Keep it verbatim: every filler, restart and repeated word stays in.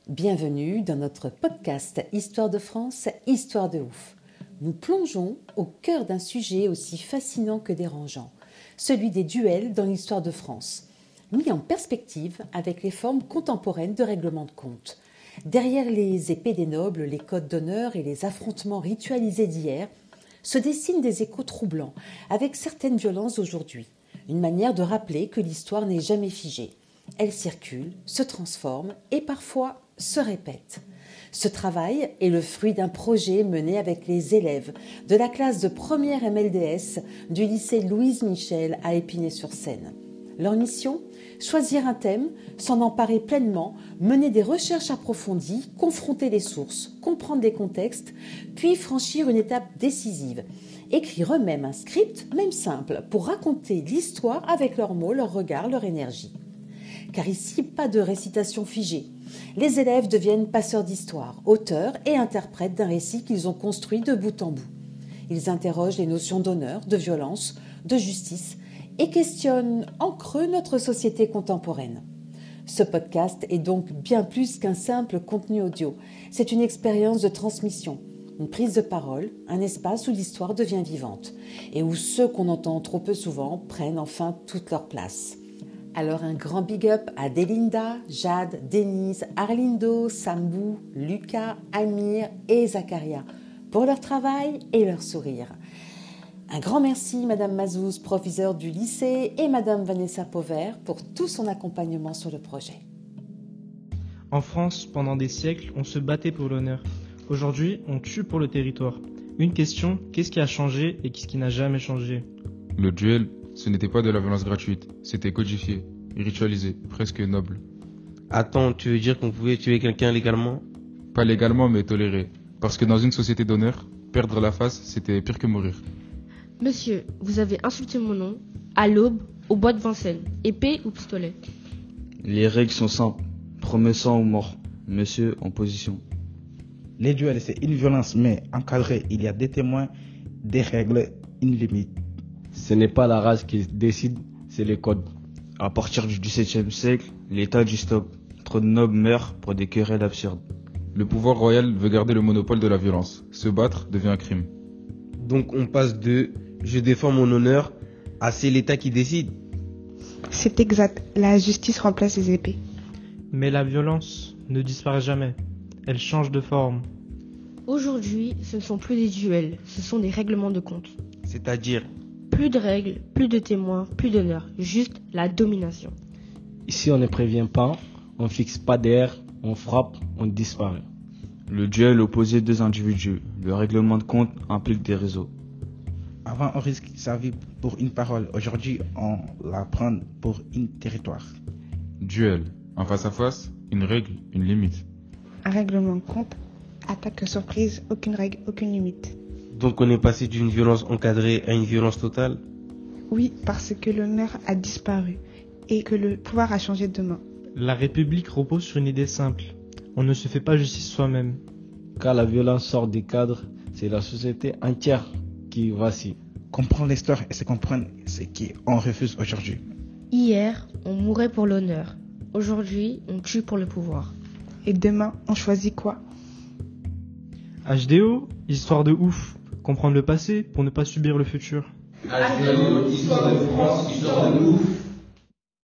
Bienvenue dans notre podcast Histoire de France, Histoire de ouf. Nous plongeons au cœur d'un sujet aussi fascinant que dérangeant, celui des duels dans l'histoire de France, mis en perspective avec les formes contemporaines de règlement de compte. Derrière les épées des nobles, les codes d'honneur et les affrontements ritualisés d'hier, se dessinent des échos troublants, avec certaines violences aujourd'hui. Une manière de rappeler que l'histoire n'est jamais figée. Elle circule, se transforme et parfois se répète. Ce travail est le fruit d'un projet mené avec les élèves de la classe de première M L D S du lycée Louise Michel à Épinay-sur-Seine. Leur mission ? Choisir un thème, s'en emparer pleinement, mener des recherches approfondies, confronter les sources, comprendre les contextes, puis franchir une étape décisive. Écrire eux-mêmes un script, même simple, pour raconter l'histoire avec leurs mots, leurs regards, leur énergie. Car ici, pas de récitation figée. Les élèves deviennent passeurs d'histoire, auteurs et interprètes d'un récit qu'ils ont construit de bout en bout. Ils interrogent les notions d'honneur, de violence, de justice et questionnent en creux notre société contemporaine. Ce podcast est donc bien plus qu'un simple contenu audio. C'est une expérience de transmission, une prise de parole, un espace où l'histoire devient vivante et où ceux qu'on entend trop peu souvent prennent enfin toute leur place. Alors un grand big up à Delinda, Jade, Denise, Arlindo, Sambou, Lucas, Amir et Zakaria pour leur travail et leur sourire. Un grand merci Madame Mazouz, professeure du lycée, et Madame Vanessa Pauvert pour tout son accompagnement sur le projet. En France, pendant des siècles, on se battait pour l'honneur. Aujourd'hui, on tue pour le territoire. Une question, qu'est-ce qui a changé et qu'est-ce qui n'a jamais changé ? Le duel, ce n'était pas de la violence gratuite, c'était codifié, ritualisé, presque noble. Attends, tu veux dire qu'on pouvait tuer quelqu'un légalement ? Pas légalement, mais toléré. Parce que dans une société d'honneur, perdre la face, c'était pire que mourir. Monsieur, vous avez insulté mon nom, à l'aube, au bois de Vincennes, épée ou pistolet ? Les règles sont simples, premier sang ou mort, monsieur en position. Les duels, c'est une violence, mais encadrée, il y a des témoins, des règles, une limite. Ce n'est pas la race qui décide, c'est les codes. À partir du dix-septième siècle, l'état du stop. Trop de nobles meurent pour des querelles absurdes. Le pouvoir royal veut garder le monopole de la violence. Se battre devient un crime. Donc on passe de « je défends mon honneur » à « c'est l'État qui décide ». C'est exact, la justice remplace les épées. Mais la violence ne disparaît jamais. Elle change de forme. Aujourd'hui, ce ne sont plus des duels, ce sont des règlements de compte. C'est-à-dire ? Plus de règles, plus de témoins, plus d'honneur, juste la domination. Ici, on ne prévient pas, on fixe pas d'air, on frappe, on disparaît. Le duel opposait deux individus. Le règlement de compte implique des réseaux. Avant, on risque sa vie pour une parole. Aujourd'hui, on la prend pour un territoire. Duel. En face à face, une règle, une limite. Un règlement de compte, attaque surprise, aucune règle, aucune limite. Donc on est passé d'une violence encadrée à une violence totale ? Oui, parce que l'honneur a disparu et que le pouvoir a changé de main. La République repose sur une idée simple. On ne se fait pas justice soi-même. Quand la violence sort des cadres, c'est la société entière qui vacille. Comprendre l'histoire et se comprendre ce qu'on refuse aujourd'hui. Hier, on mourait pour l'honneur. Aujourd'hui, on tue pour le pouvoir. Et demain, on choisit quoi ? H D O, histoire de ouf. Comprendre le passé pour ne pas subir le futur. H D O, histoire de France, histoire de ouf.